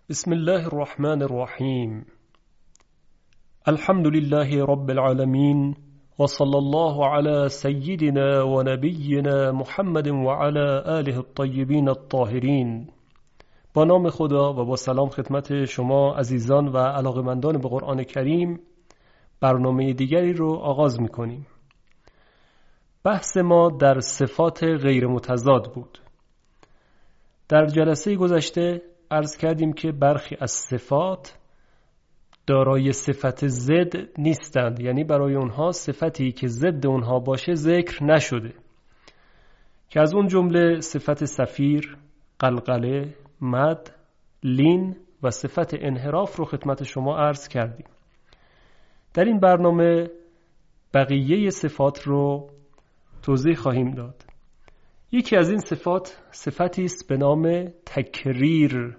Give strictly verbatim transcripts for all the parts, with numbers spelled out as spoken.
بسم الله الرحمن الرحيم. الحمد لله رب العالمين، وصلى الله على سيدنا ونبينا محمد وعلى آله الطيبين الطاهرين. با نام خدا و با سلام خدمت شما عزیزان و علاقمندان به قرآن کریم برنامه دیگری رو آغاز می‌کنیم. بحث ما در صفات غیر متضاد بود. در جلسه گذشته عرض کردیم که برخی از صفات دارای صفت ضد نیستند، یعنی برای اونها صفتی که ضد اونها باشه ذکر نشده، که از اون جمله صفت صفیر، قلقله، مد، لین و صفت انحراف رو خدمت شما عرض کردیم. در این برنامه بقیه صفات رو توضیح خواهیم داد. یکی از این صفات صفتی است به نام تکریر.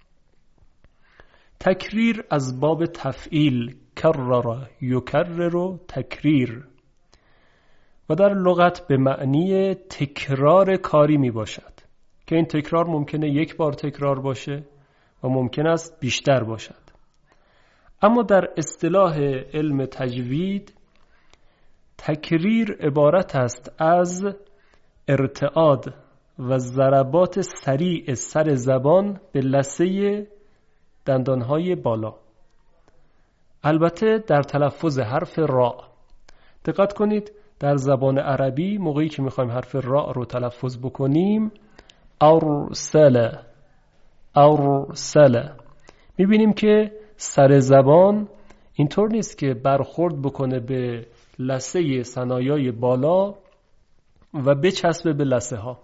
تکریر از باب تفعیل، کرر یکرر تکریر، و در لغت به معنی تکرار کاری می باشد که این تکرار ممکنه یک بار تکرار باشه و ممکن است بیشتر باشد. اما در اصطلاح علم تجوید تکریر عبارت است از ارتعاد و ضربات سریع سر زبان به لثه دندانهای بالا، البته در تلفظ حرف را. دقت کنید در زبان عربی موقعی که میخوایم حرف را رو تلفظ بکنیم، ارسل ارسل، میبینیم که سر زبان اینطور نیست که برخورد بکنه به لثه ثنایای بالا و بچسبه به لثه ها.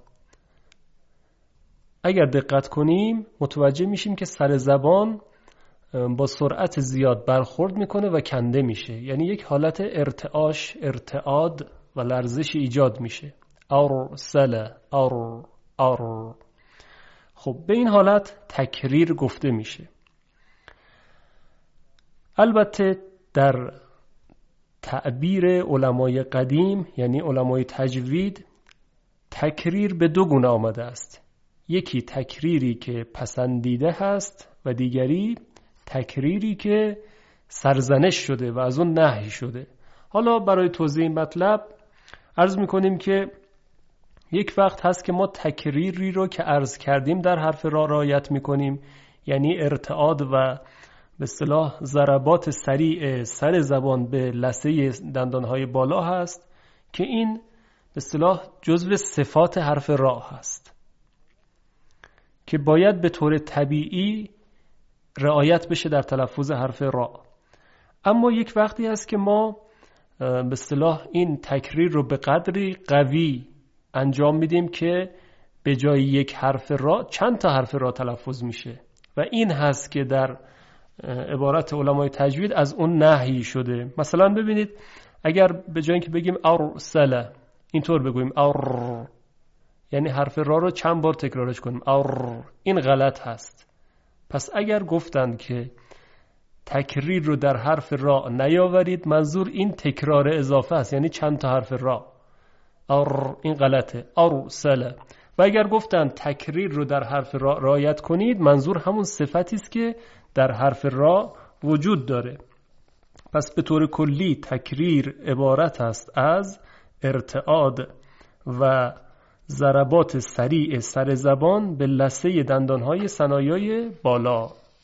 اگر دقت کنیم متوجه میشیم که سر زبان با سرعت زیاد برخورد میکنه و کنده میشه، یعنی یک حالت ارتعاش، ارتعاد و لرزش ایجاد میشه. ارسل ار ار. خب به این حالت تکریر گفته میشه. البته در تعبیر علمای قدیم، یعنی علمای تجوید، تکریر به دو گونه آمده است. یکی تکریری که پسندیده هست و دیگری تکریری که سرزنش شده و از اون نهی شده. حالا برای توضیح این مطلب عرض میکنیم که یک وقت هست که ما تکریری رو که عرض کردیم در حرف را رعایت میکنیم، یعنی ارتعاد و به اصطلاح ضربات سریع سر زبان به لثه دندانهای بالا هست که این به اصطلاح جزو صفات حرف را هست که باید به طور طبیعی رعایت بشه در تلفظ حرف را. اما یک وقتی هست که ما به اصطلاح این تکریر رو به قدری قوی انجام میدیم که به جای یک حرف را چند تا حرف را تلفظ میشه و این هست که در عبارت علمای تجوید از اون نهی شده. مثلا ببینید اگر به جای اینکه بگیم ارسل اینطور بگوییم ار، یعنی حرف را رو چند بار تکرارش کنیم ار، این غلط هست. پس اگر گفتند که تکریر رو در حرف را نیاورید، منظور این تکرار اضافه است، یعنی چند تا حرف را. ار، این غلطه. ارسل. و اگر گفتند تکریر رو در حرف را رعایت کنید، منظور همون صفتی است که در حرف را وجود داره. پس به طور کلی تکریر عبارت است از ارتعاد و ضربات سریع سر زبان به لثه دندانهای ثنایای بالا.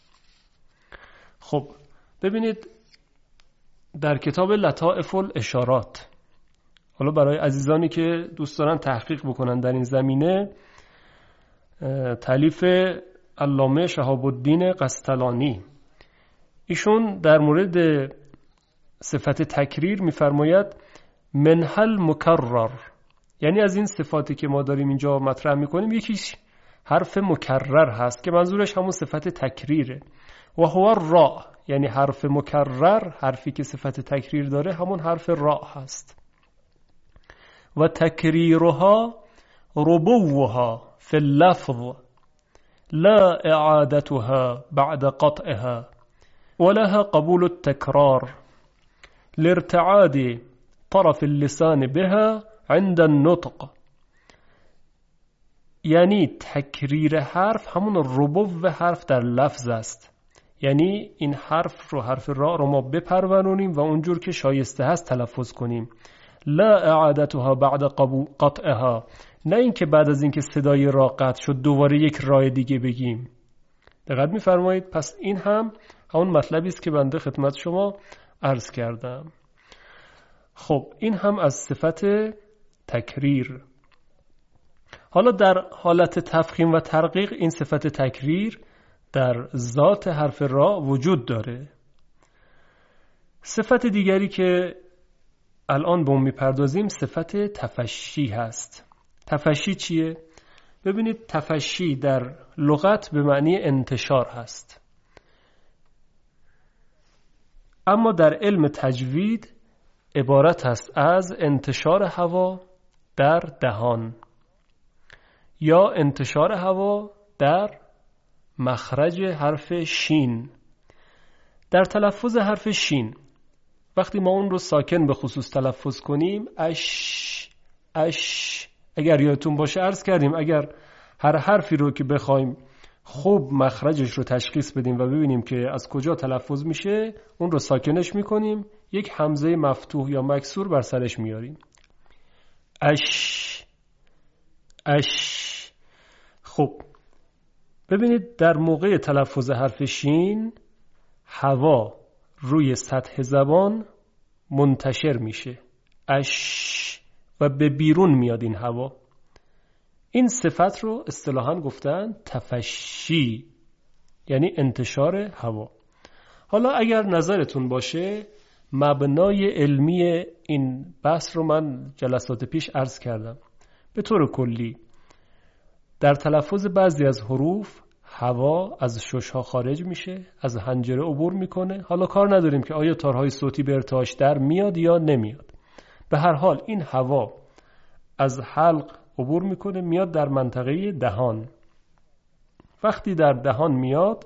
خب ببینید در کتاب لطائف الاشارات، حالا برای عزیزانی که دوست دارن تحقیق بکنن در این زمینه، تالیف علامه شهاب الدین قسطلانی، ایشون در مورد صفت تکریر می‌فرماید منحل مکرر، یعنی از این صفاتی که ما داریم اینجا مطرح می‌کنیم یکیش حرف مکرر هست که منظورش همون صفت تکریره. و هو را، یعنی حرف مکرر، حرفی که صفت تکریر داره همون حرف را هست. و تکریرها ربوها فی اللفظ لا اعادتها بعد قطعها ولها قبول التكرار لارتعاد طرف اللسان بها عند النطق. یعنی تکریر حرف همون ربو حرف در لفظ است. یعنی این حرف رو حرف را رو ما بپرورونیم و اونجور که شایسته هست تلفظ کنیم. لا اعادتها بعد قطعها، نه اینکه بعد از اینکه صدای را قطع شد دوباره یک رای دیگه بگیم. دقت می‌فرمایید؟ پس این هم همون مطلبی است که بنده خدمت شما عرض کردم. خب این هم از صفت تکریر. حالا در حالت تفخیم و ترقیق این صفت تکریر در ذات حرف را وجود داره. صفت دیگری که الان به اون میپردازیم صفت تفشی هست. تفشی چیه؟ ببینید تفشی در لغت به معنی انتشار هست، اما در علم تجوید عبارت است از انتشار هوا در دهان یا انتشار هوا در مخرج حرف شین. در تلفظ حرف شین وقتی ما اون رو ساکن به خصوص تلفظ کنیم، اش اش، اگر یادتون باشه عرض کردیم اگر هر حرفی رو که بخوایم خوب مخرجش رو تشخیص بدیم و ببینیم که از کجا تلفظ میشه، اون رو ساکنش میکنیم، یک همزه مفتوح یا مکسور بر سرش میاریم. اش اش. خب ببینید در موقع تلفظ حرف شین هوا روی سطح زبان منتشر میشه، اش، و به بیرون میاد این هوا. این صفت رو اصطلاحاً گفتن تفشی، یعنی انتشار هوا. حالا اگر نظرتون باشه مبنای علمی این بحث رو من جلسات پیش عرض کردم. به طور کلی در تلفظ بعضی از حروف هوا از ششها خارج میشه، از حنجره عبور میکنه. حالا کار نداریم که آیا تارهای صوتی به ارتعاش در میاد یا نمیاد. به هر حال این هوا از حلق عبور میکنه، میاد در منطقه دهان. وقتی در دهان میاد،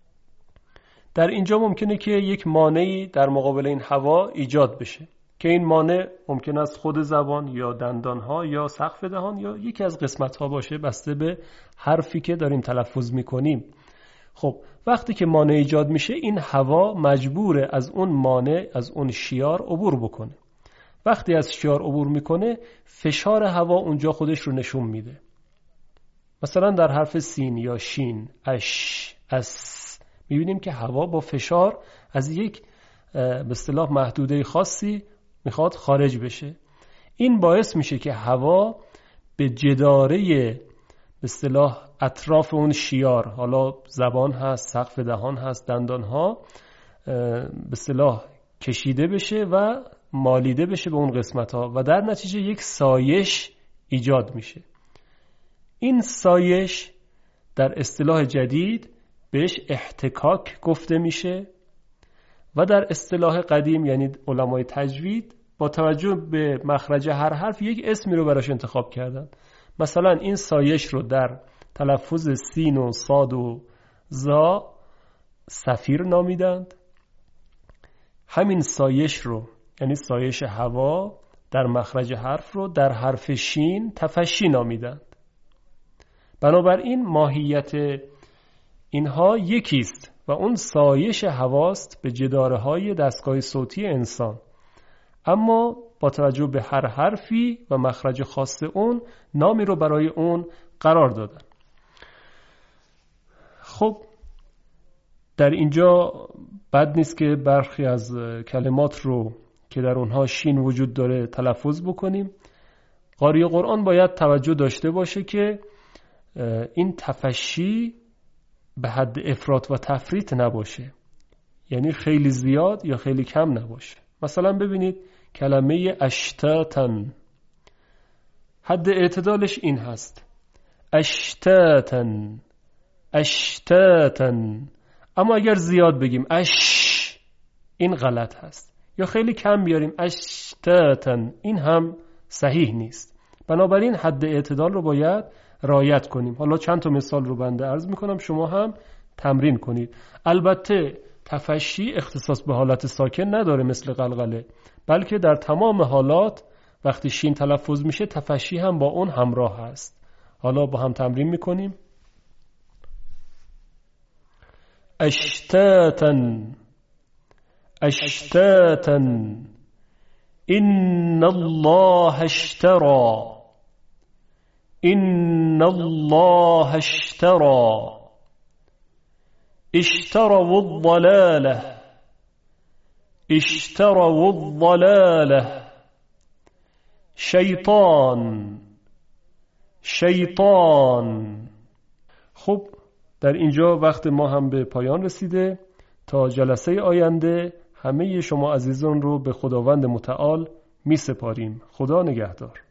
در اینجا ممکنه که یک مانعی در مقابل این هوا ایجاد بشه که این مانع ممکن است خود زبان یا دندانها یا سقف دهان یا یکی از قسمتها باشه، بسته به حرفی که داریم تلفظ میکنیم. خب وقتی که مانع ایجاد میشه، این هوا مجبوره از اون مانع، از اون شیار عبور بکنه. وقتی از شیار عبور میکنه، فشار هوا اونجا خودش رو نشون میده. مثلا در حرف سین یا شین، اش، اس، میبینیم که هوا با فشار از یک به اصطلاح محدوده خاصی میخواد خارج بشه. این باعث میشه که هوا به جداره به اصطلاح اطراف اون شیار، حالا زبان هست، سقف دهان هست، دندان ها، به اصطلاح کشیده بشه و مالیده بشه به اون قسمت ها و در نتیجه یک سایش ایجاد میشه. این سایش در اصطلاح جدید بهش احتکاک گفته میشه و در اصطلاح قدیم یعنی علمای تجوید با توجه به مخرج هر حرف یک اسمی رو براش انتخاب کردن. مثلا این سایش رو در تلفظ سین و صاد و زا صفیر نامیدند. همین سایش رو یعنی سایش هوا در مخرج حرف رو در حرف شین تفشی نامیدند. بنابراین ماهیت اینها یکیست و اون سایش هواست به جداره های دستگاه صوتی انسان، اما با توجه به هر حرفی و مخرج خاص اون نامی رو برای اون قرار دادن. خب در اینجا بد نیست که برخی از کلمات رو که در اونها شین وجود داره تلفظ بکنیم. قاری قرآن باید توجه داشته باشه که این تفشی به حد افراط و تفریط نباشه، یعنی خیلی زیاد یا خیلی کم نباشه. مثلا ببینید کلمه اشتاتن حد اعتدالش این هست، اشتاتن اشتاتن. اما اگر زیاد بگیم اش، این غلط هست، یا خیلی کم بیاریم اشتاتن، این هم صحیح نیست. بنابراین حد اعتدال رو باید رعایت کنیم. حالا چند تا مثال رو بنده عرض میکنم، شما هم تمرین کنید. البته تفشی اختصاص به حالت ساکن نداره مثل قلقله، بلکه در تمام حالات وقتی شین تلفظ میشه تفشی هم با اون همراه هست. حالا با هم تمرین میکنیم. اشتاتا اشتاتا إن الله اشترى إن الله اشترى اشتروا الضلالة اشتروا الضلالة شیطان شیطان. خب در اینجا وقت ما هم به پایان رسیده. تا جلسه آینده همه شما عزیزان رو به خداوند متعال می سپاریم. خدا نگهدار.